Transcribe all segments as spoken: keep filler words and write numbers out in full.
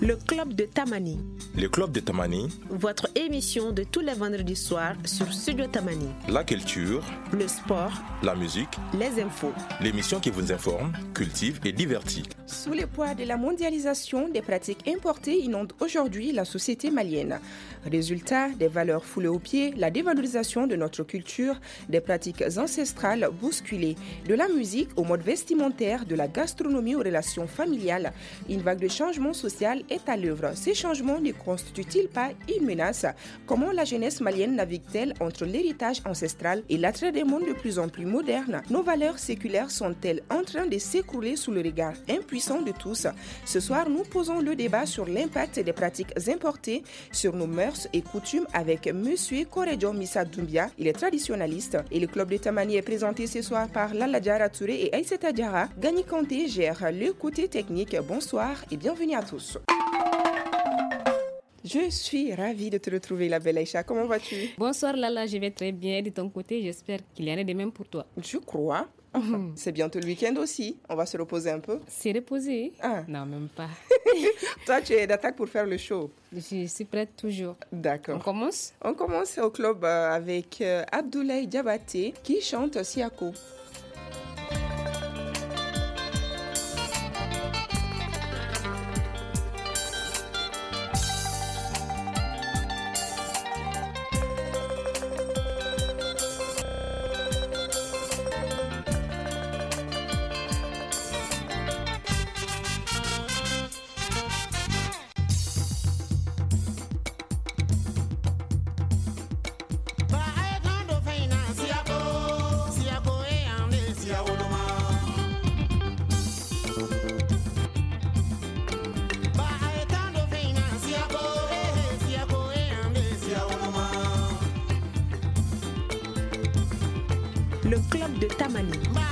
Le Club de Tamani. Le Club de Tamani. Votre émission de tous les vendredis soirs sur Studio Tamani. La culture. Le sport. La musique. Les infos. L'émission qui vous informe, cultive et divertit. Sous le poids de la mondialisation, des pratiques importées inondent aujourd'hui la société malienne. Résultat, des valeurs foulées aux pieds, la dévalorisation de notre culture, des pratiques ancestrales bousculées, de la musique au mode vestimentaire, de la gastronomie aux relations familiales. Une vague de changement social est à l'œuvre. Ces changements ne constituent-ils pas une menace? Comment la jeunesse malienne navigue-t-elle entre l'héritage ancestral et l'attrait des mondes de plus en plus modernes? Nos valeurs séculaires sont-elles en train de s'écrouler sous le regard impuissant de tous? Ce soir, nous posons le débat sur l'impact des pratiques importées sur nos mœurs et coutumes avec M. Koredjo Missa Doumbia. Il est traditionnaliste et le Club de Tamani est présenté ce soir par Lala Diara Touré et Aïssata Diara. Gani Kanté gère le côté technique. Bonsoir et bienvenue à tous. Je suis ravie de te retrouver, la belle Aïcha. Comment vas-tu? Bonsoir Lala, je vais très bien. De ton côté, j'espère qu'il y en a de même pour toi. Je crois. Enfin, c'est bientôt le week-end aussi. On va se reposer un peu. C'est reposer? Ah. Non, même pas. Toi, tu es d'attaque pour faire le show. Je suis prête toujours. D'accord. On commence? On commence au club avec euh, Abdoulaye Diabaté qui chante Siako. Le Club de Tamani.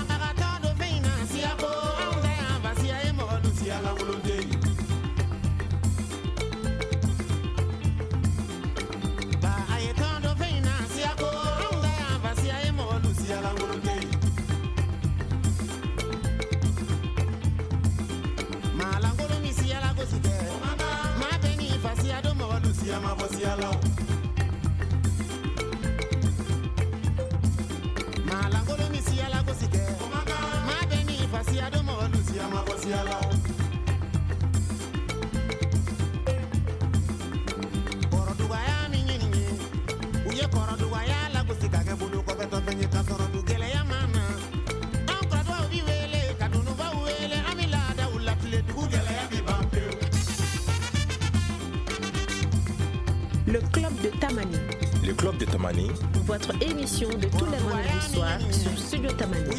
Le Club de Tamani. Le Club de Tamani. Votre émission de tous les vendredis soirs sur Studio Tamani.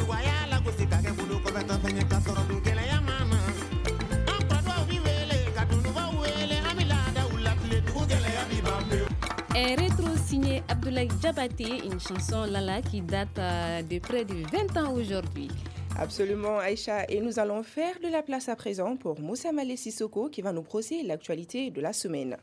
Un rétro signé Abdoulaye Diabaté, une chanson Lala qui date de près de vingt ans aujourd'hui. Absolument, Aïcha. Et nous allons faire de la place à présent pour Moussa Malé Sissoko qui va nous brosser l'actualité de la semaine.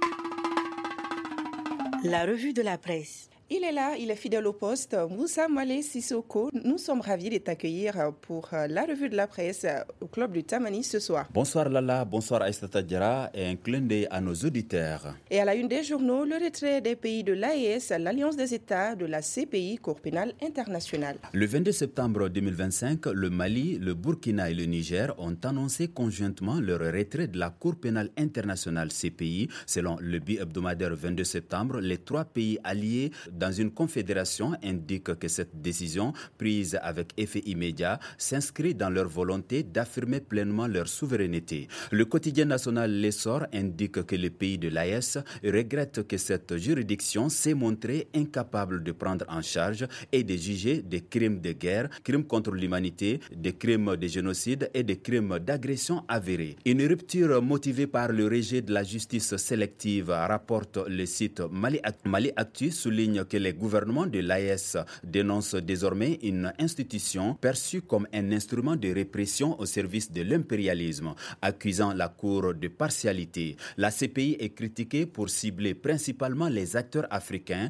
La revue de la presse. Il est là, il est fidèle au poste. Moussa Malé Sissoko, nous sommes ravis de t'accueillir pour la revue de la presse au Club de Tamani ce soir. Bonsoir Lala, bonsoir Aïssata Diara et un clin d'œil à nos auditeurs. Et à la une des journaux, le retrait des pays de l'A E S, l'Alliance des États de la C P I, Cour pénale internationale. Le vingt-deux septembre deux mille vingt-cinq, le Mali, le Burkina et le Niger ont annoncé conjointement leur retrait de la Cour pénale internationale C P I. Selon le bi-hebdomadaire vingt-deux septembre, les trois pays alliés dans une confédération indiquent que cette décision, prise avec effet immédiat, s'inscrit dans leur volonté d'affirmer pleinement leur souveraineté. Le quotidien national L'Essor indique que les pays de l'A E S regrettent que cette juridiction s'est montrée incapable de prendre en charge et de juger des crimes de guerre, crimes contre l'humanité, des crimes de génocide et des crimes d'agression avérés. Une rupture motivée par le rejet de la justice sélective, rapporte le site Mali Actu, souligne que les gouvernements de l'A E S dénoncent désormais une institution perçue comme un instrument de répression au service de l'impérialisme, accusant la Cour de partialité. La C P I est critiquée pour cibler principalement les acteurs africains,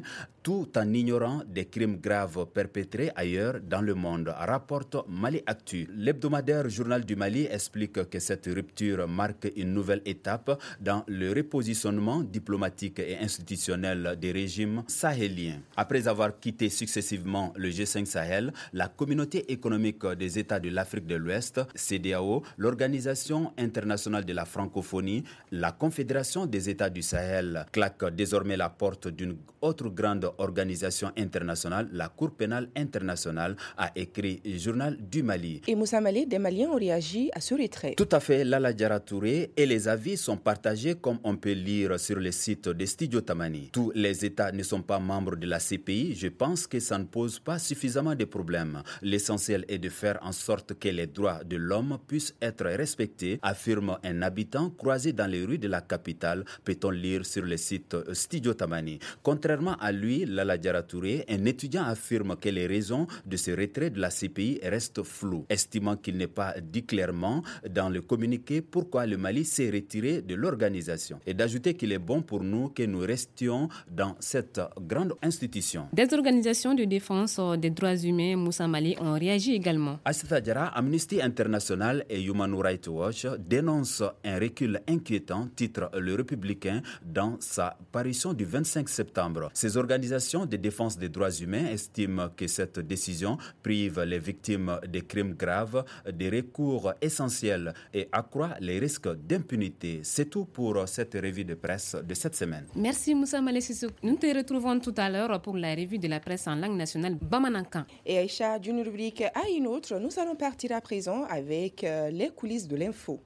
tout en ignorant des crimes graves perpétrés ailleurs dans le monde, rapporte Mali Actu. L'hebdomadaire Journal du Mali explique que cette rupture marque une nouvelle étape dans le repositionnement diplomatique et institutionnel des régimes sahéliens. Après avoir quitté successivement le G cinq Sahel, la Communauté économique des États de l'Afrique de l'Ouest, C D A O, l'Organisation internationale de la francophonie, la Confédération des États du Sahel claque désormais la porte d'une autre grande organisation internationale, la Cour pénale internationale, a écrit le Journal du Mali. Et Moussa Malé, des Maliens ont réagi à ce retrait. Tout à fait, Lala Diarra Touré, et les avis sont partagés comme on peut lire sur le site de Studio Tamani. Tous les États ne sont pas membres de la C P I, je pense que ça ne pose pas suffisamment de problèmes. L'essentiel est de faire en sorte que les droits de l'homme puissent être respectés, affirme un habitant croisé dans les rues de la capitale, peut-on lire sur le site Studio Tamani. Contrairement à lui, Lala Diarra Touré, un étudiant affirme que les raisons de ce retrait de la C P I restent floues, estimant qu'il n'est pas dit clairement dans le communiqué pourquoi le Mali s'est retiré de l'organisation, et d'ajouter qu'il est bon pour nous que nous restions dans cette grande institution. Des organisations de défense des droits humains, Moussa Malé, ont réagi également. À cet égard, Amnesty International et Human Rights Watch dénoncent un recul inquiétant, titre Le Républicain dans sa parution du vingt-cinq septembre. Ces organisations de défense des droits humains estiment que cette décision prive les victimes de crimes graves des recours essentiels et accroît les risques d'impunité. C'est tout pour cette revue de presse de cette semaine. Merci Moussa Malé Sissou. Nous te retrouvons tout à l'heure pour la revue de la presse en langue nationale Bamanankan. Et Aïcha, d'une rubrique à une autre, nous allons partir à présent avec euh, les coulisses de l'info.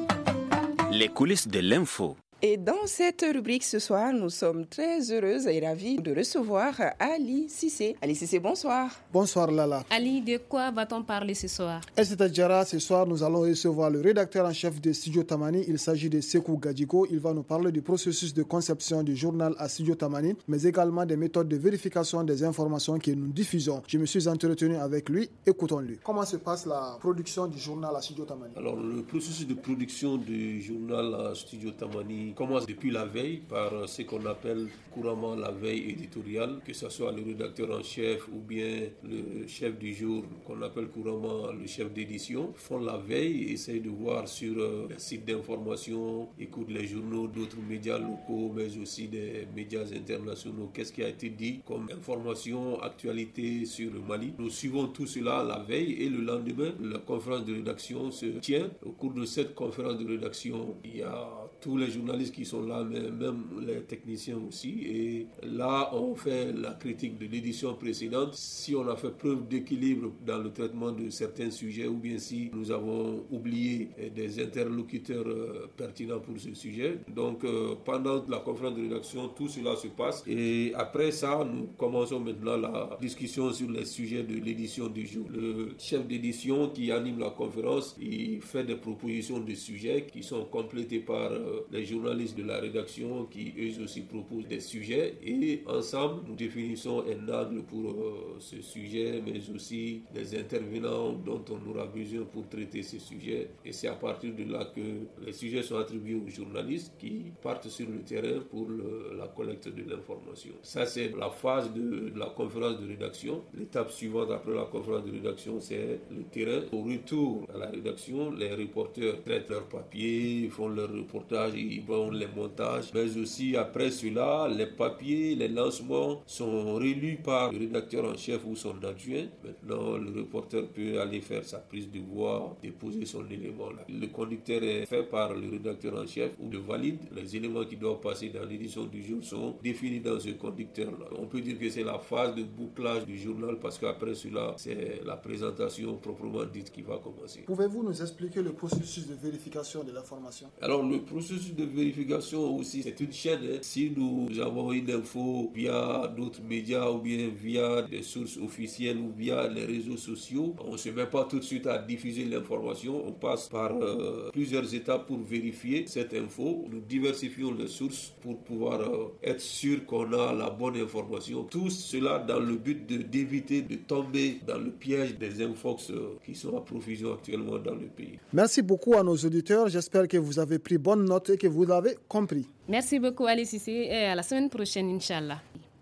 Les coulisses de l'info. Et dans cette rubrique ce soir, nous sommes très heureuses et ravis de recevoir Ali Cissé. Ali Cissé, bonsoir. Bonsoir Lala. Ali, de quoi va-t-on parler ce soir? C'est-à-dire, ce soir, nous allons recevoir le rédacteur en chef de Studio Tamani. Il s'agit de Sekou Gadjiko. Il va nous parler du processus de conception du journal à Studio Tamani, mais également des méthodes de vérification des informations que nous diffusons. Je me suis entretenu avec lui. Écoutons-le. Comment se passe la production du journal à Studio Tamani? Alors, le processus de production du journal à Studio Tamani commence depuis la veille par ce qu'on appelle couramment la veille éditoriale, que ce soit le rédacteur en chef ou bien le chef du jour qu'on appelle couramment le chef d'édition, font la veille, essayent de voir sur euh, les sites d'information, écoutent les journaux d'autres médias locaux mais aussi des médias internationaux, qu'est-ce qui a été dit comme information, actualité sur le Mali. Nous suivons tout cela la veille et le lendemain, la conférence de rédaction se tient. Au cours de cette conférence de rédaction, il y a tous les journalistes qui sont là, mais même les techniciens aussi. Et là, on fait la critique de l'édition précédente. Si on a fait preuve d'équilibre dans le traitement de certains sujets ou bien si nous avons oublié des interlocuteurs euh, pertinents pour ce sujet. Donc, euh, pendant la conférence de rédaction, tout cela se passe. Et après ça, nous commençons maintenant la discussion sur les sujets de l'édition du jour. Le chef d'édition qui anime la conférence, il fait des propositions de sujets qui sont complétés par euh, les journalistes de la rédaction qui eux aussi proposent des sujets et ensemble nous définissons un angle pour euh, ce sujet mais aussi les intervenants dont on aura besoin pour traiter ces sujets et c'est à partir de là que les sujets sont attribués aux journalistes qui partent sur le terrain pour le, la collecte de l'information. Ça c'est la phase de, de la conférence de rédaction. L'étape suivante après la conférence de rédaction c'est le terrain. Au retour à la rédaction, les reporters traitent leurs papiers, font leurs reportages, ils font les montages, mais aussi après cela, les papiers, les lancements sont relus par le rédacteur en chef ou son adjoint. Maintenant, le reporter peut aller faire sa prise de voix, déposer son élément là. Le conducteur est fait par le rédacteur en chef ou le valide. Les éléments qui doivent passer dans l'édition du jour sont définis dans ce conducteur là. On peut dire que c'est la phase de bouclage du journal parce qu'après cela, c'est la présentation proprement dite qui va commencer. Pouvez-vous nous expliquer le processus de vérification de l'information? Alors, le processus de vérification aussi, c'est une chaîne. Hein. Si nous avons une info via d'autres médias ou bien via des sources officielles ou via les réseaux sociaux, on ne se met pas tout de suite à diffuser l'information. On passe par euh, plusieurs étapes pour vérifier cette info. Nous diversifions les sources pour pouvoir euh, être sûr qu'on a la bonne information. Tout cela dans le but de, d'éviter de tomber dans le piège des infox euh, qui sont à profusion actuellement dans le pays. Merci beaucoup à nos auditeurs. J'espère que vous avez pris bonne note et que vous l'avez compris. Merci beaucoup Ali Cissé et à la semaine prochaine, Inch'Allah.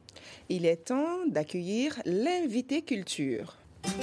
Il est temps d'accueillir l'invité culture.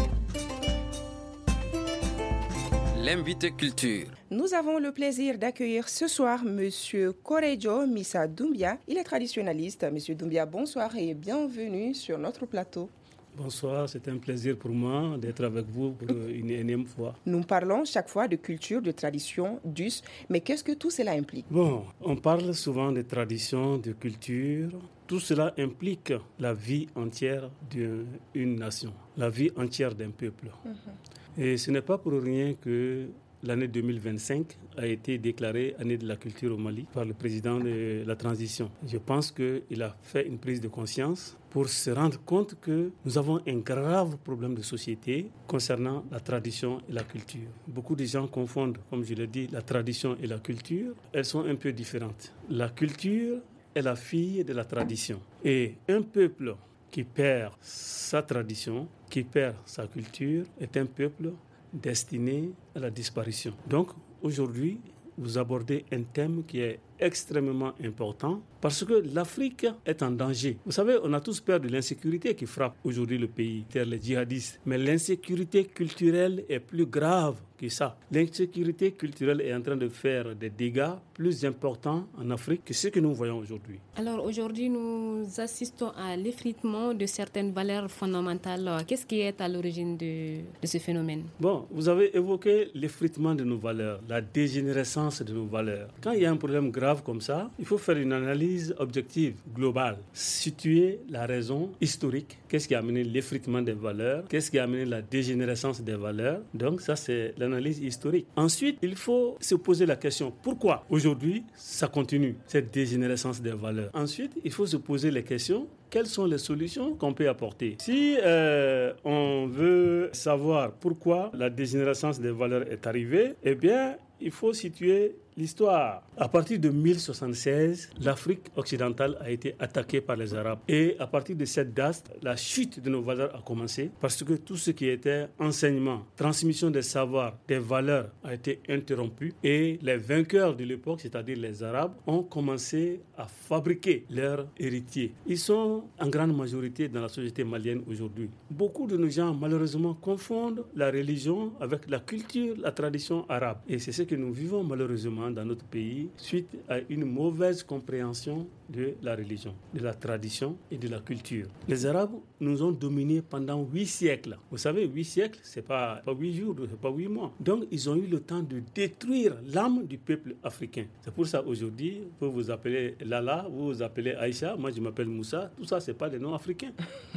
L'invité culture. Nous avons le plaisir d'accueillir ce soir Monsieur Korejo Missa Doumbia. Il est traditionnaliste. Monsieur Doumbia, bonsoir et bienvenue sur notre plateau. Bonsoir, c'est un plaisir pour moi d'être avec vous pour une énième fois. Nous parlons chaque fois de culture, de tradition, d'us, mais qu'est-ce que tout cela implique? Bon, on parle souvent de tradition, de culture. Tout cela implique la vie entière d'une nation, la vie entière d'un peuple. Mm-hmm. Et ce n'est pas pour rien que l'année deux mille vingt-cinq a été déclarée année de la culture au Mali par le président de la transition. Je pense qu'il a fait une prise de conscience pour se rendre compte que nous avons un grave problème de société concernant la tradition et la culture. Beaucoup de gens confondent, comme je l'ai dit, la tradition et la culture. Elles sont un peu différentes. La culture est la fille de la tradition. Et un peuple qui perd sa tradition, qui perd sa culture, est un peuple destiné à la disparition. Donc, aujourd'hui, vous abordez un thème qui est extrêmement important parce que l'Afrique est en danger. Vous savez, on a tous peur de l'insécurité qui frappe aujourd'hui le pays, les djihadistes. Mais l'insécurité culturelle est plus grave que ça. L'insécurité culturelle est en train de faire des dégâts plus importants en Afrique que ce que nous voyons aujourd'hui. Alors aujourd'hui, nous assistons à l'effritement de certaines valeurs fondamentales. Qu'est-ce qui est à l'origine de, de ce phénomène? Bon, vous avez évoqué l'effritement de nos valeurs, la dégénérescence de nos valeurs. Quand il y a un problème grave comme ça, il faut faire une analyse objective, globale, situer la raison historique, qu'est-ce qui a amené l'effritement des valeurs, qu'est-ce qui a amené la dégénérescence des valeurs. Donc ça, c'est l'analyse historique. Ensuite, il faut se poser la question, pourquoi aujourd'hui ça continue, cette dégénérescence des valeurs? Ensuite, il faut se poser les questions, quelles sont les solutions qu'on peut apporter? Si euh, on veut savoir pourquoi la dégénérescence des valeurs est arrivée, eh bien, il faut situer l'histoire. À partir de mille soixante-seize, l'Afrique occidentale a été attaquée par les Arabes. Et à partir de cette date, la chute de nos valeurs a commencé parce que tout ce qui était enseignement, transmission des savoirs, des valeurs a été interrompu. Et les vainqueurs de l'époque, c'est-à-dire les Arabes, ont commencé à fabriquer leurs héritiers. Ils sont en grande majorité dans la société malienne aujourd'hui. Beaucoup de nos gens, malheureusement, confondent la religion avec la culture, la tradition arabe. Et c'est ce que nous vivons malheureusement dans notre pays suite à une mauvaise compréhension de la religion, de la tradition et de la culture. Les Arabes nous ont dominés pendant huit siècles. Vous savez, huit siècles, c'est pas, pas huit jours, c'est pas huit mois. Donc, ils ont eu le temps de détruire l'âme du peuple africain. C'est pour ça aujourd'hui, vous vous appelez Lala, vous vous appelez Aïcha, moi je m'appelle Moussa. Tout ça, c'est pas des noms africains.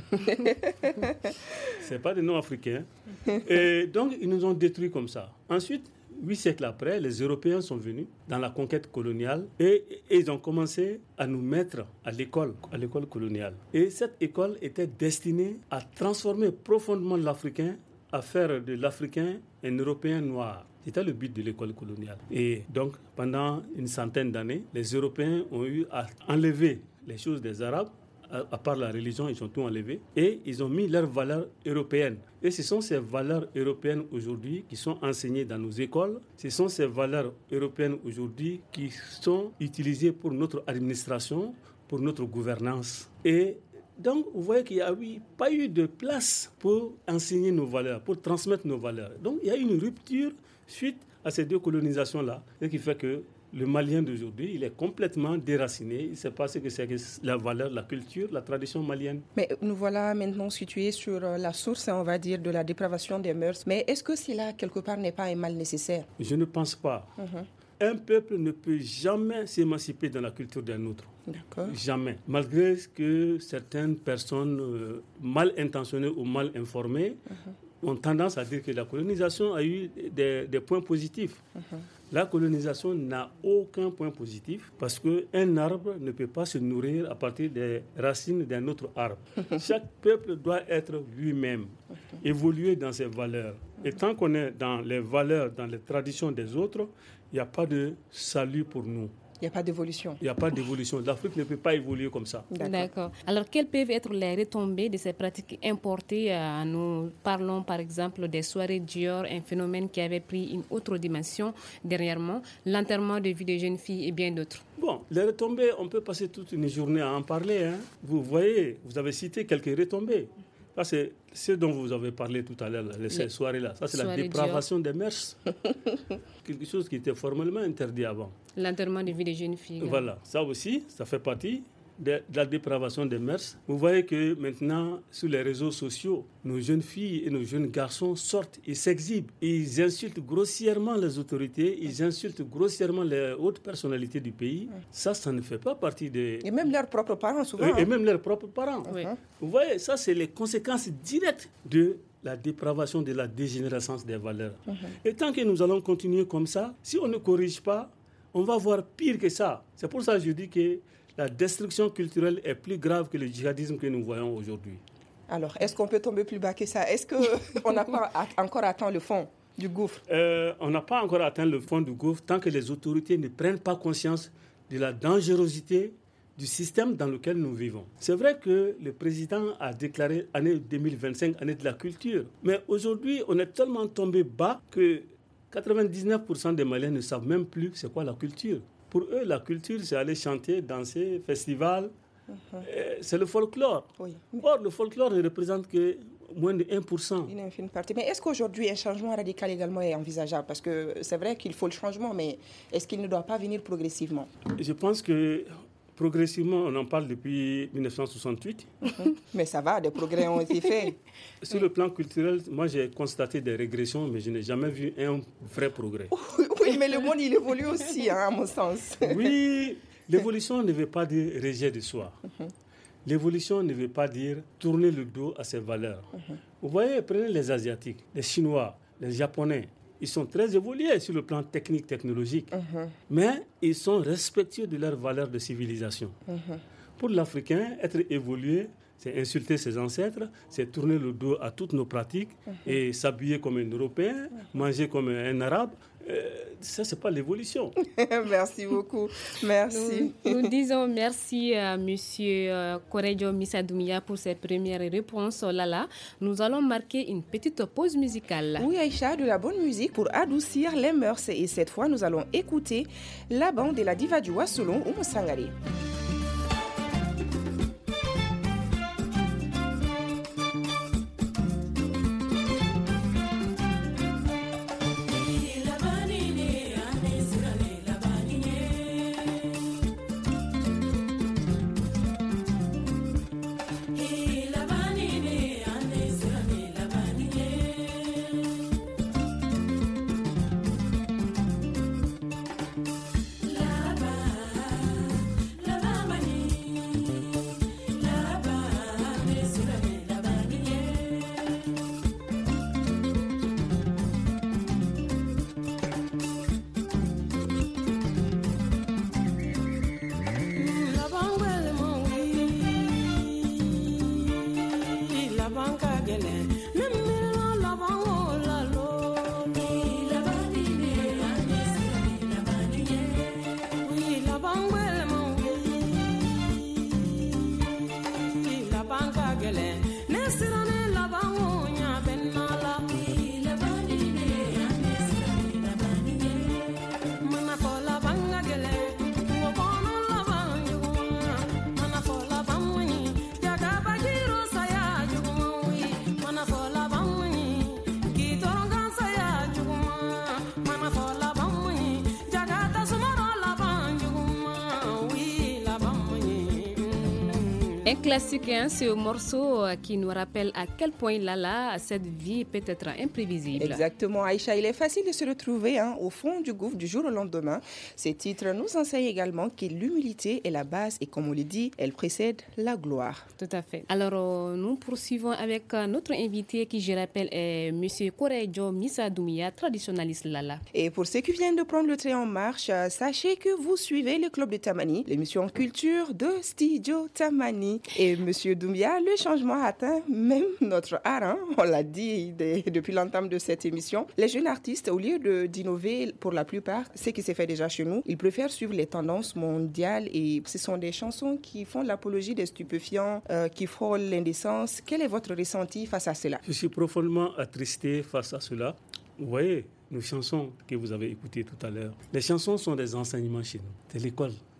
C'est pas des noms africains. Et donc, ils nous ont détruits comme ça. Ensuite, Huit siècles après, les Européens sont venus dans la conquête coloniale et, et ils ont commencé à nous mettre à l'école, à l'école coloniale. Et cette école était destinée à transformer profondément l'Africain, à faire de l'Africain un Européen noir. C'était le but de l'école coloniale. Et donc, pendant une centaine d'années, les Européens ont eu à enlever les choses des Arabes. À part la religion, ils ont tout enlevé et ils ont mis leurs valeurs européennes. Et ce sont ces valeurs européennes aujourd'hui qui sont enseignées dans nos écoles. Ce sont ces valeurs européennes aujourd'hui qui sont utilisées pour notre administration, pour notre gouvernance. Et donc, vous voyez qu'il n'y a eu, pas eu de place pour enseigner nos valeurs, pour transmettre nos valeurs. Donc, il y a eu une rupture suite à ces deux colonisations-là, ce qui fait que le Malien d'aujourd'hui, il est complètement déraciné. Il ne sait pas ce que c'est que la valeur, la culture, la tradition malienne. Mais nous voilà maintenant situés sur la source, on va dire, de la dépravation des mœurs. Mais est-ce que cela, quelque part, n'est pas un mal nécessaire? Je ne pense pas. Mm-hmm. Un peuple ne peut jamais s'émanciper dans la culture d'un autre. D'accord. Jamais. Malgré que certaines personnes euh, mal intentionnées ou mal informées mm-hmm. ont tendance à dire que la colonisation a eu des, des points positifs. Mm-hmm. La colonisation n'a aucun point positif parce qu'un arbre ne peut pas se nourrir à partir des racines d'un autre arbre. Chaque peuple doit être lui-même, évoluer dans ses valeurs. Et tant qu'on est dans les valeurs, dans les traditions des autres, il n'y a pas de salut pour nous. Il n'y a pas d'évolution. Il n'y a pas d'évolution. L'Afrique ne peut pas évoluer comme ça. D'accord. D'accord. Alors, quelles peuvent être les retombées de ces pratiques importées? euh, Nous parlons par exemple des soirées Dior, un phénomène qui avait pris une autre dimension dernièrement, l'enterrement de vie de jeunes filles et bien d'autres. Bon, les retombées, on peut passer toute une journée à en parler. Hein. Vous voyez, vous avez cité quelques retombées. Ça, c'est ce dont vous avez parlé tout à l'heure, les, ces soirées-là. Ça, c'est la dépravation des mœurs. Quelque chose qui était formellement interdit avant. L'enterrement de vie des jeunes filles. Voilà, ça aussi, ça fait partie de, de la dépravation des mœurs. Vous voyez que maintenant, sur les réseaux sociaux, nos jeunes filles et nos jeunes garçons sortent et s'exhibent. Ils insultent grossièrement les autorités, ils insultent grossièrement les hautes personnalités du pays. Ça, ça ne fait pas partie des... Et même leurs propres parents, souvent. Et, hein. et même leurs propres parents. Oui. Vous voyez, ça, c'est les conséquences directes de la dépravation, de la dégénérescence des valeurs. Uh-huh. Et tant que nous allons continuer comme ça, si on ne corrige pas, on va voir pire que ça. C'est pour ça que je dis que la destruction culturelle est plus grave que le djihadisme que nous voyons aujourd'hui. Alors, est-ce qu'on peut tomber plus bas que ça? Est-ce qu'on n'a pas encore atteint le fond du gouffre? euh, On n'a pas encore atteint le fond du gouffre tant que les autorités ne prennent pas conscience de la dangerosité du système dans lequel nous vivons. C'est vrai que le président a déclaré année deux mille vingt-cinq, année de la culture. Mais aujourd'hui, on est tellement tombé bas que quatre-vingt-dix-neuf pour cent des Maliens ne savent même plus c'est quoi la culture. Pour eux, la culture, c'est aller chanter, danser, festival. Uh-huh. C'est le folklore. Oui. Or, le folklore ne représente que moins de un pour cent. Une infime partie. Mais est-ce qu'aujourd'hui, un changement radical également est envisageable? Parce que c'est vrai qu'il faut le changement, mais est-ce qu'il ne doit pas venir progressivement? Je pense que progressivement, on en parle depuis dix-neuf cent soixante-huit. Mm-hmm. Mais ça va, des progrès ont été faits. Sur le plan culturel, moi j'ai constaté des régressions, mais je n'ai jamais vu un vrai progrès. Oui, mais le monde, il évolue aussi, hein, à mon sens. Oui, l'évolution ne veut pas dire rejet de soi. Mm-hmm. L'évolution ne veut pas dire tourner le dos à ses valeurs. Mm-hmm. Vous voyez, prenez les Asiatiques, les Chinois, les Japonais. Ils sont très évolués sur le plan technique, technologique, uh-huh. mais ils sont respectueux de leurs valeurs de civilisation. Uh-huh. Pour l'Africain, être évolué, c'est insulter ses ancêtres, c'est tourner le dos à toutes nos pratiques uh-huh. et s'habiller comme un Européen, uh-huh. manger comme un Arabe. Euh, ça, ce n'est pas l'évolution. Merci beaucoup. Merci. Nous, nous disons merci à M. Korejo Missadoumia pour ses premières réponses. Là, là, nous allons marquer une petite pause musicale. Oui, Aïcha, de la bonne musique pour adoucir les mœurs. Et cette fois, nous allons écouter la bande de la diva du Wassolon, Oumou Sangaré. Un classique, hein, ce morceau qui nous rappelle à quel point Lala, cette vie peut être imprévisible. Exactement, Aïcha. Il est facile de se retrouver hein, au fond du gouffre du jour au lendemain. Ces titres nous enseignent également que l'humilité est la base et comme on le dit, elle précède la gloire. Tout à fait. Alors, nous poursuivons avec notre invité qui, je rappelle, est M. Korejo Missadoumia, traditionnaliste Lala. Et pour ceux qui viennent de prendre le train en marche, sachez que vous suivez le Club de Tamani, l'émission culture de Studio Tamani. Et Monsieur Doumbia, le changement atteint même notre art, hein, on l'a dit de, depuis l'entame de cette émission. Les jeunes artistes, au lieu de, d'innover pour la plupart, ce qui s'est fait déjà chez nous, ils préfèrent suivre les tendances mondiales et ce sont des chansons qui font l'apologie des stupéfiants, euh, qui frôlent l'indécence. Quel est votre ressenti face à cela? Je suis profondément attristé face à cela. Vous voyez, nos chansons que vous avez écoutées tout à l'heure, les chansons sont des enseignements chez nous, c'est l'école.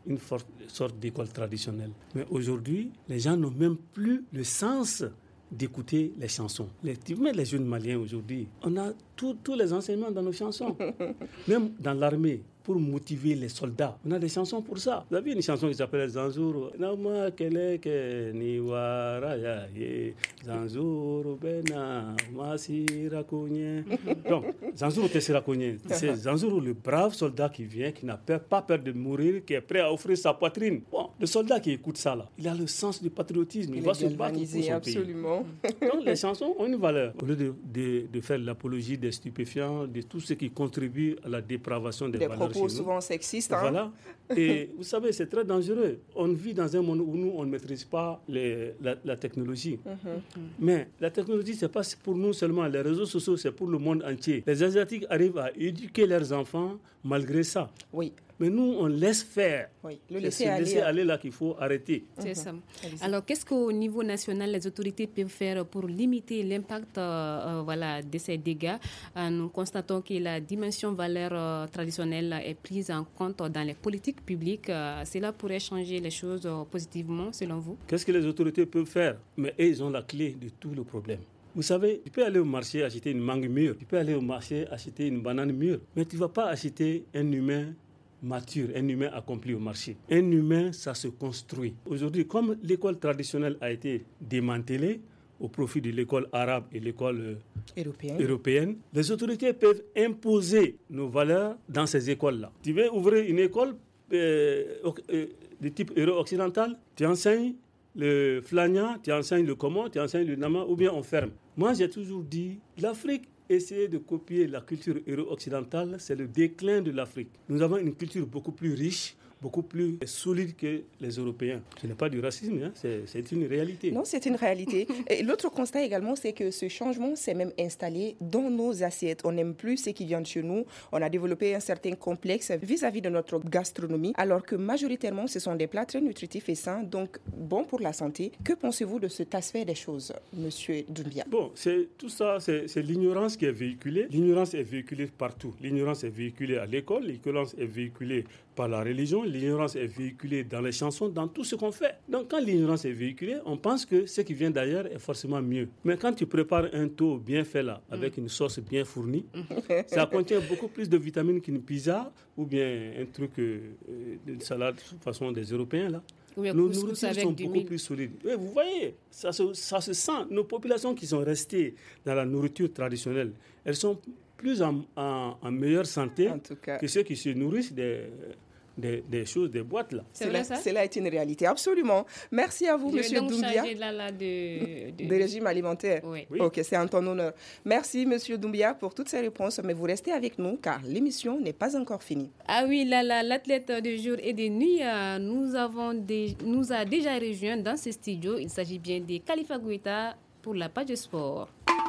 une for- sorte d'école traditionnelle. Mais aujourd'hui, les gens n'ont même plus le sens d'écouter les chansons. Les, même les jeunes Maliens aujourd'hui, on a tous les enseignements dans nos chansons. Même dans l'armée, pour motiver les soldats, on a des chansons pour ça. Vous avez une chanson qui s'appelle Zanzuru. Nama keleke niwara ya ye Zanzuru bena masira konye. Donc, Zanzuru tesira konye. C'est Zanzuru, le brave soldat qui vient, qui n'a peur, pas peur de mourir, qui est prêt à offrir sa poitrine. Bon, le soldat qui écoute ça là, il a le sens du patriotisme. Il, il va se battre pour son absolument. pays. Donc, les chansons ont une valeur. Au lieu de, de, de faire l'apologie des stupéfiants, de tout ce qui contribue à la dépravation des, des valeurs. Propos souvent sexistes. Hein? Voilà. Et vous savez, c'est très dangereux. On vit dans un monde où nous, on ne maîtrise pas les, la, la technologie. Mm-hmm. Mais la technologie, ce n'est pas pour nous seulement. Les réseaux sociaux, c'est pour le monde entier. Les Asiatiques arrivent à éduquer leurs enfants malgré ça. Oui. Mais nous, on laisse faire. Oui, le laisser aller. laisser aller là qu'il faut arrêter. C'est mm-hmm. ça. Allez-y. Alors, qu'est-ce qu'au niveau national, les autorités peuvent faire pour limiter l'impact euh, euh, voilà, de ces dégâts? euh, Nous constatons que la dimension valeur euh, traditionnelle est prise en compte dans les politiques publiques. Euh, cela pourrait changer les choses euh, positivement, selon vous? Qu'est-ce que les autorités peuvent faire? Mais eux, ils ont la clé de tout le problème. Vous savez, tu peux aller au marché acheter une mangue mûre, tu peux aller au marché acheter une banane mûre, mais tu ne vas pas acheter un humain mature, un humain accompli au marché. Un humain, ça se construit. Aujourd'hui, comme l'école traditionnelle a été démantelée au profit de l'école arabe et l'école euh, européenne. européenne, les autorités peuvent imposer nos valeurs dans ces écoles-là. Tu veux ouvrir une école euh, euh, de type euro-occidental, tu enseignes le flania, tu enseignes le comment, tu enseignes le nama, ou bien on ferme. Moi, j'ai toujours dit, l'Afrique, essayer de copier la culture euro-occidentale, c'est le déclin de l'Afrique. Nous avons une culture beaucoup plus riche, beaucoup plus solide que les Européens. Ce n'est pas du racisme, hein, c'est, c'est une réalité. Non, c'est une réalité. Et l'autre constat également, c'est que ce changement s'est même installé dans nos assiettes. On n'aime plus ce qui vient de chez nous. On a développé un certain complexe vis-à-vis de notre gastronomie, alors que majoritairement, ce sont des plats très nutritifs et sains, donc bons pour la santé. Que pensez-vous de cet aspect des choses, Monsieur Doumbia? Bon, c'est, tout ça, c'est, c'est l'ignorance qui est véhiculée. L'ignorance est véhiculée partout. L'ignorance est véhiculée à l'école, l'ignorance est véhiculée par la religion, l'ignorance est véhiculée dans les chansons, dans tout ce qu'on fait. Donc quand l'ignorance est véhiculée, on pense que ce qui vient d'ailleurs est forcément mieux. Mais quand tu prépares un taux bien fait là, avec mm. une sauce bien fournie, ça contient beaucoup plus de vitamines qu'une pizza ou bien un truc, euh, une salade de façon des Européens là. Oui, nos nourritures sont beaucoup mille. plus solides. Oui, vous voyez, ça se, ça se sent. Nos populations qui sont restées dans la nourriture traditionnelle, elles sont plus en, en, en meilleure santé en tout cas. que ceux qui se nourrissent des, des, des choses, des boîtes là. C'est vrai, ça? Cela est une réalité, absolument. Merci à vous, Je Monsieur Doumbia. De, là, là, de, de... de régime alimentaire. Oui. oui. Ok, c'est en ton honneur. Merci, Monsieur Doumbia, pour toutes ces réponses. Mais vous restez avec nous, car l'émission n'est pas encore finie. Ah oui, là, là, l'athlète de jour et de nuit euh, nous, avons des, nous a déjà rejoint dans ce studio. Il s'agit bien de Khalifa Goïta pour la page de sport.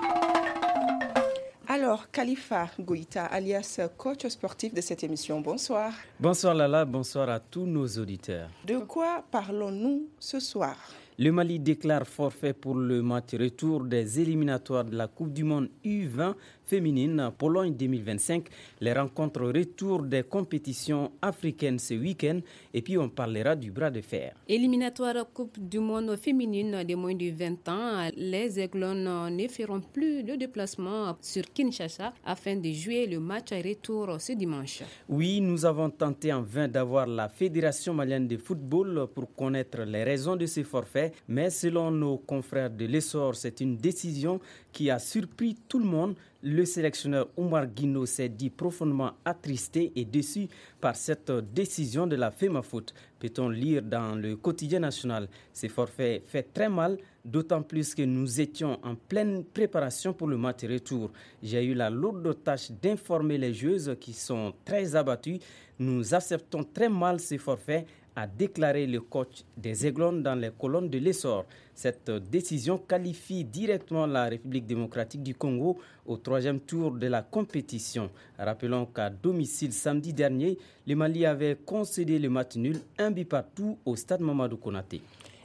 Alors, Khalifa Goïta, alias coach sportif de cette émission, bonsoir. Bonsoir Lala, bonsoir à tous nos auditeurs. De quoi parlons-nous ce soir ? Le Mali déclare forfait pour le match retour des éliminatoires de la Coupe du Monde U vingt féminine Pologne deux mille vingt-cinq. Les rencontres retour des compétitions africaines ce week-end. Et puis on parlera du bras de fer. Éliminatoire Coupe du Monde féminine de moins de vingt ans. Les Aiglons ne feront plus le déplacement sur Kinshasa afin de jouer le match retour ce dimanche. Oui, nous avons tenté en vain d'avoir la Fédération malienne de football pour connaître les raisons de ce forfait. Mais selon nos confrères de l'Essor, c'est une décision qui a surpris tout le monde. Le sélectionneur Oumar Guino s'est dit profondément attristé et déçu par cette décision de la FEMAFOOT. Peut-on lire dans le quotidien national. Ce forfait fait très mal, d'autant plus que nous étions en pleine préparation pour le match retour. J'ai eu la lourde tâche d'informer les joueuses qui sont très abattues. Nous acceptons très mal ce forfait, a déclaré le coach des Aiglons dans les colonnes de l'Essor. Cette décision qualifie directement la République démocratique du Congo au troisième tour de la compétition. Rappelons qu'à domicile samedi dernier, le Mali avait concédé le match nul, un but partout au stade Mamadou Konaté.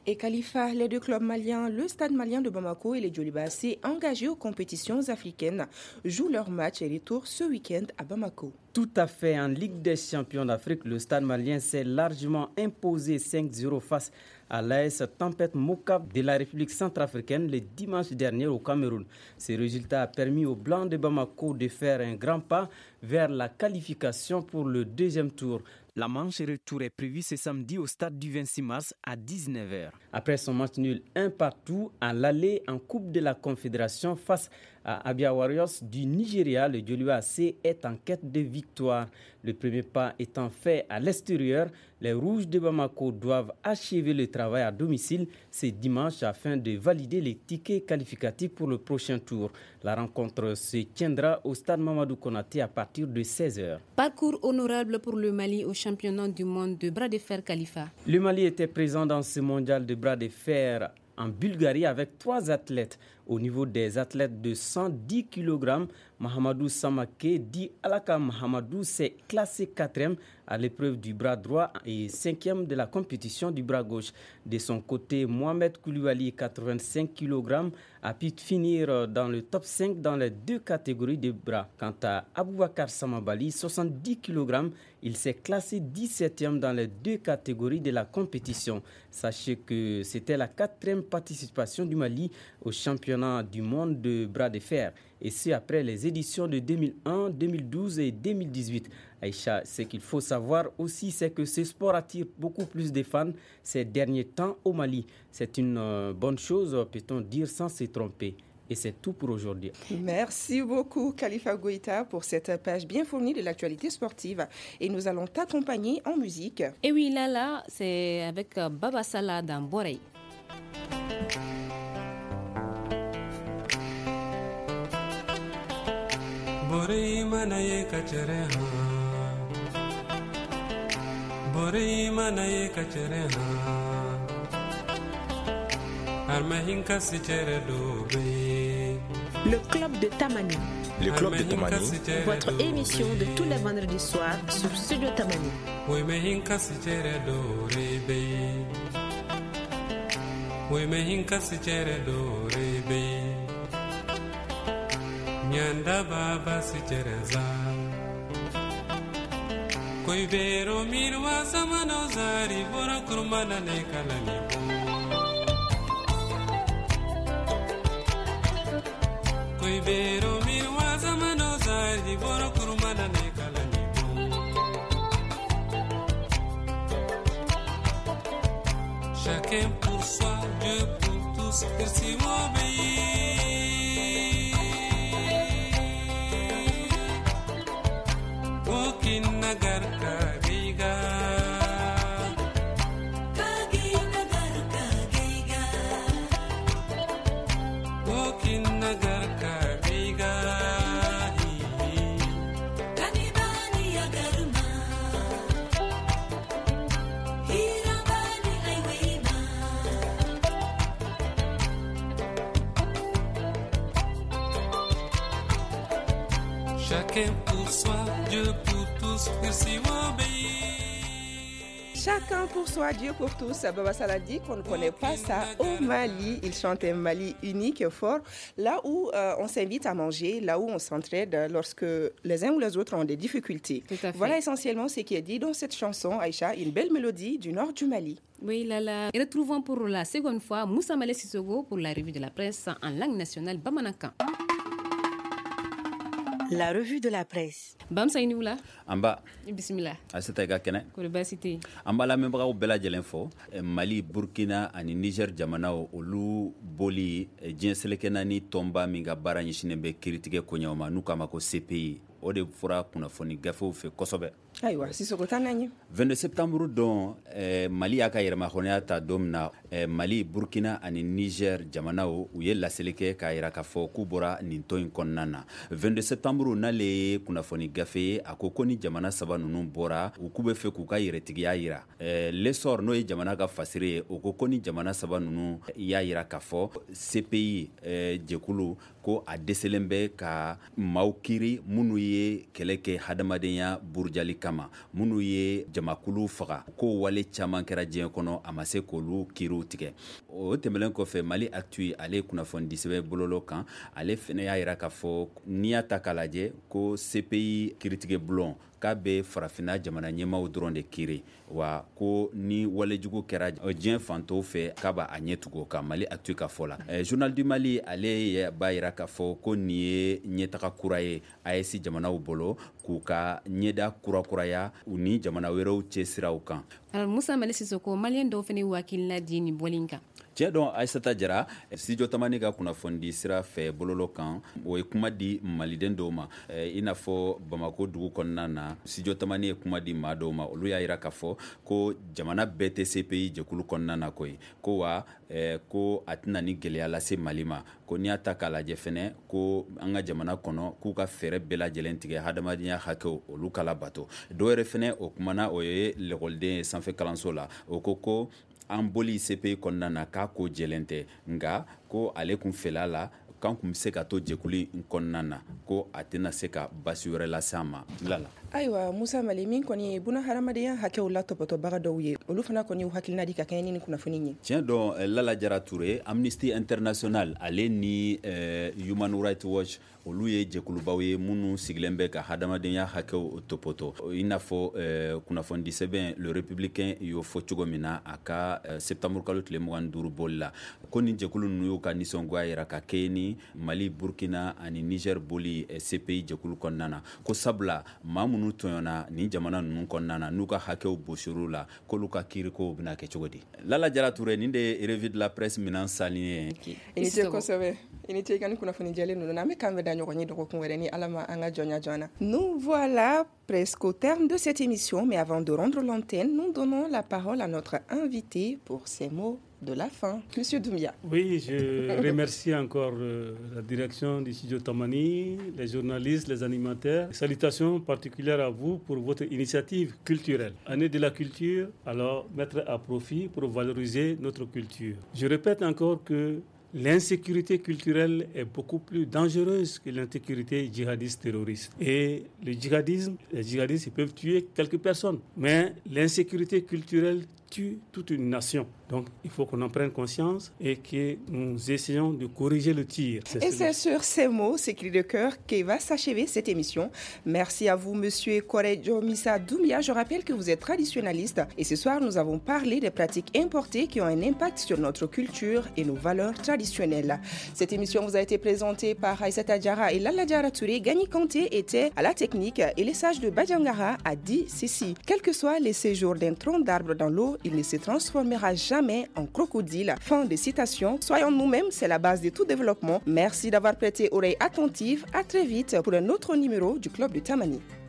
Et Khalifa, les deux clubs maliens, le Stade malien de Bamako et les Djoliba A C, engagés aux compétitions africaines, jouent leur match et retour ce week-end à Bamako. Tout à fait. En Ligue des champions d'Afrique, le Stade malien s'est largement imposé cinq zéro face à l'A S Tempête Mokab de la République centrafricaine le dimanche dernier au Cameroun. Ce résultat a permis aux Blancs de Bamako de faire un grand pas vers la qualification pour le deuxième tour. La manche retour est prévue ce samedi au stade du vingt-six mars à dix-neuf heures. Après son match nul un partout à l'aller en Coupe de la Confédération face à Abia Warriors du Nigeria, le Djoliba A C est en quête de victoire. Le premier pas étant fait à l'extérieur, les Rouges de Bamako doivent achever le travail à domicile ce dimanche afin de valider les tickets qualificatifs pour le prochain tour. La rencontre se tiendra au stade Mamadou Konaté à partir de seize heures. Parcours honorable pour le Mali au championnat du monde de bras de fer Khalifa. Le Mali était présent dans ce mondial de bras de fer en Bulgarie avec trois athlètes. Au niveau des athlètes de cent dix kilogrammes, Mahamadou Samake, dit Alaka Mahamadou, s'est classé quatrième à l'épreuve du bras droit et cinquième de la compétition du bras gauche. De son côté, Mohamed Koulibaly, quatre-vingt-cinq kilogrammes, a pu finir dans le top cinq dans les deux catégories de bras. Quant à Aboubakar Samabali, soixante-dix kilogrammes, il s'est classé dix-septième dans les deux catégories de la compétition. Sachez que c'était la quatrième participation du Mali au championnat du monde de bras de fer, et c'est après les éditions de deux mille un, deux mille douze et deux mille dix-huit. Aïcha, ce qu'il faut savoir aussi, c'est que ce sport attire beaucoup plus de fans ces derniers temps au Mali. C'est une euh, bonne chose, peut-on dire, sans se tromper. Et c'est tout pour aujourd'hui. Merci beaucoup, Khalifa Goïta, pour cette page bien fournie de l'actualité sportive. Et nous allons t'accompagner en musique. Et oui, là, là, c'est avec Baba Salah dans Borei. Borei manaye kachere ha Borei manaye kachere ha Armahinka sichere dobe. Le club de Tamani. Le club de Tamani. Votre émission de tous les vendredis soirs sur Studio Tamani. Oui mehinka sichere dorebe. Oui mehinka sichere dorebe. Nyanda baba sichereza Koi bero mirwa samano zari bora kurmana ne kalani bo Koi bero mirwa samano zari bora kurmana ne kalani bo Chacun pour soi, Dieu pour tous, merci mon pays. Nagarka giga Kagi nagarka giga Wokin nagarka giga Kanibani agarma Hirabani aiwima Chacun pour soi, Dieu pour Chacun pour soi, Dieu pour tous. Baba Salah dit qu'on ne connaît pas ça au Mali. Il chante un Mali unique et fort, là où euh, on s'invite à manger, là où on s'entraide lorsque les uns ou les autres ont des difficultés. Voilà essentiellement ce qui est dit dans cette chanson, Aïcha, une belle mélodie du nord du Mali. Oui, là, là. Et retrouvons pour la seconde fois Moussa Malé Sissogo pour la revue de la presse en langue nationale Bamanakan. La revue de la presse. Bamsa Inoula. Amba. Bismillah. Aseta ga kene. Koriba cité. Amba la membra bela jelen fo. Mali, Burkina ani Niger jamana olu boli jenselekena ni tomba minga bara nyishine be kritique ko nyawma nuka mako C P I. O de fura kunafoni gafew fe kosobe. Ayiwa Sissoko tanani. vingt-deux septembre don eh, Mali aka yirma khonya ta domna eh, Mali, Burkina ani Niger jamana o uye laseleke ka yira ka fo kubora nintoin konnana. vingt-deux septembre nale kunafoni gafe akoko ni jamana saba nunu bora ukube fe kuka yiretigiya yira. Eh, lesor no ye jamana ka fasire okoko ni jamana saba nunu ya yira ka fo C P I eh, jekulu ko a deselembe ka maukiri munu ye keleke hadamadenya burjali kama minnu ye jamakulu faga ko wale caman kɛra diɲɛ kɔnɔ a ma se k'olu kiiriw tigɛ. O tɛmɛlen kɔfɛ Mali Actu ale kunnafoni sɛbɛn bololo kan ale fɛnɛ y'a yira k'a fɔ n'i y'a ta k'a lajɛ ko C P I kiiritigɛ bulon k'a bɛ farafina jamana ɲɛmaaw dɔrɔn de kiiri wa ko ni walejugu kɛra diɲɛ fan tɔw fɛ k'a b'a ɲɛ tugu ka Mali Actu ka fɔ la. Eh, Journal du Mali ale b'a yira k'a fɔ ko nin ye ɲɛtaga kura ye A E S jamanaw bolo k'u ka ɲɛda kurakuraya u ni jamana wɛrɛw cɛ siraw kan. Alors Musa Mali Sisoko, maliyɛn dɔw fɛnɛ wakilina di nin bɔli kan. Tiɲɛ dɔn Aissata Jara studio Tamani ka kunnafoni sira fɛ bololo kan o ye kuma di maliden dɔw ma eh, i n'a fɔ Bamako dugu kɔnɔna na studio Tamani ye kuma di maa dɔw ma olu y'a yira k'a fɔ ko jamana bɛɛ tɛ C P I jɛkulu kɔnɔna na koyi ko wa eh, ko a tɛna ni gɛlɛya lase Mali ma ko n'i y'a ta k'a lajɛ fɛnɛ ko an ka jamana kɔnɔ k'u ka fɛɛrɛ bɛɛ lajɛlen tigɛ hadamadenya hakɛw olu kala bato dɔw yɛrɛ fɛnɛ o kumana o ye lɛkɔliden ye sanfɛ kalanso la o ko ko an boli C P I kɔnɔna na k'a ko jɛlen tɛ nka ko ale kun fɛla la kan kun bɛ se ka to jɛkulu in kɔnɔna na ko a tɛna se ka basi wɛrɛ lase an ma lala. Ayiwa Musa Mali min kɔni ye buna hadamadenya hakɛw la tɔpɔtɔbaga dɔw ye olu fana kɔni y'u hakilina di ka kɛɲɛ ni kunnafoni ye. Tiɲɛ dɔn Lala Jara Ture Amnesty International ale ni eh, Human Rights Watch olu ye jɛkulubaw ye minnu sigilen bɛ ka hadamadenya hakɛw tɔpɔtɔ i n'a fɔ eh, kunnafoni sɛbɛn Le Républicain y'o fɔ cogo min na a ka eh, septembre kalo tile mugan ni duuru boli la ko nin jɛkulu ninnu y'u ka nisɔngoya yira ka kɛ ni Mali, Burkina ani Niger boli eh, C P I jɛkulu kɔnɔna na ko sabula maa minnu tɔɲɔna nin jamana ninnu kɔnɔna na n'u ka hakɛw bosir'u la k'olu ka kiirikow bɛna kɛ cogo di. Lala Jara Ture nin de ye revue de la presse minan salen ye. I ni ce kosɛbɛ i ni ce i ka ni kunnafoni jɛlen ninnu na an bɛ kan bɛ da ɲɔgɔn ye dɔgɔkun wɛrɛ ni Ala ma an ka jɔnya joona. Nous voilà presque au terme de cette émission, mais avant de rendre l'antenne, nous donnons la parole à notre invité pour ses mots de la fin. Monsieur Doumbia. Oui, je remercie encore euh, la direction du studio Tamani, les journalistes, les animateurs. Salutations particulières à vous pour votre initiative culturelle. Année de la culture, alors mettre à profit pour valoriser notre culture. Je répète encore que l'insécurité culturelle est beaucoup plus dangereuse que l'insécurité djihadiste terroriste. Et le djihadisme, les djihadistes ils peuvent tuer quelques personnes, mais l'insécurité culturelle tue toute une nation. Donc, il faut qu'on en prenne conscience et que nous essayons de corriger le tir. C'est et c'est sur ces mots, ces cris de cœur, que va s'achever cette émission. Merci à vous, Monsieur Korejo Misa Doumbia. Je rappelle que vous êtes traditionnaliste et ce soir, nous avons parlé des pratiques importées qui ont un impact sur notre culture et nos valeurs traditionnelles. Cette émission vous a été présentée par Aissata Jara et Lala Jara Touré. Gani Kanté était à la technique et les sages de Badjangara a dit ceci. Quel que soit les séjours d'un tronc d'arbre dans l'eau, il ne se transformera jamais en crocodile. Fin de citation. Soyons nous-mêmes, c'est la base de tout développement. Merci d'avoir prêté oreille attentive. À très vite pour un autre numéro du Club de Tamani.